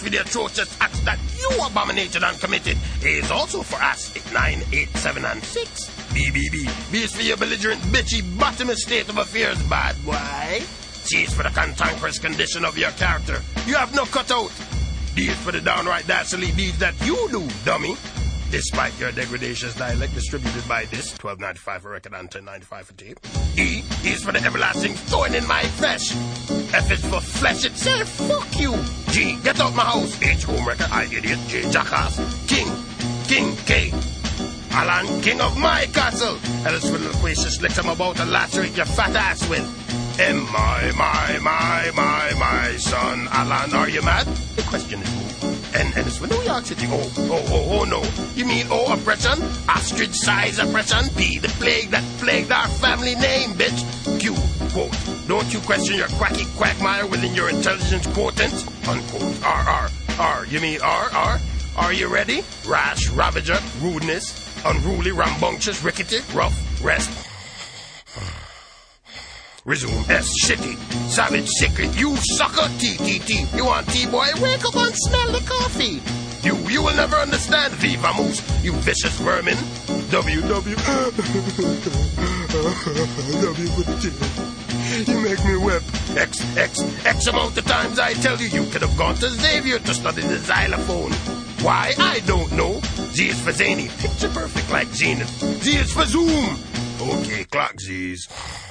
for the atrocious acts that you abominated and committed. A is also for ass 9, 8, 7, and 6. B. B is for your belligerent, bitchy, bottomless state of affairs, bad boy. C is for the cantankerous condition of your character. You have no cutout. D is for the downright dastardly deeds that you do, dummy. Despite your degradatious dialect distributed by this, $12.95 for record and $10.95 for tape. E is for the everlasting thorn in my flesh. F is for flesh itself. Fuck you. G, get out my house. H, homewrecker. I, idiot. J, jackass. King, K. Alan, king of my castle. Else with loquacious lick I'm about to lacerate your fat ass with. M, my son. Alan, are you mad? The question is who? N is for New York City. Oh, no. You mean O, oppression? Ostrich size oppression? P, the plague that plagued our family name, bitch. Q, quote, don't you question your quacky quagmire within your intelligence quotient? Unquote. R, you mean R? Are you ready? Rash, ravager, rudeness, unruly, rambunctious, rickety, rough, rest. Resume. S, shitty, savage, sickly, you sucker, T. You want tea, boy? Wake up and smell the coffee. You will never understand, V, vamoose, you vicious vermin. W for the J. You make me whip. X amount of times I tell you could have gone to Xavier to study the xylophone. Why? I don't know. Z is for zany, picture perfect like Zenith. Z is for Zoom. Okay, clock Z's.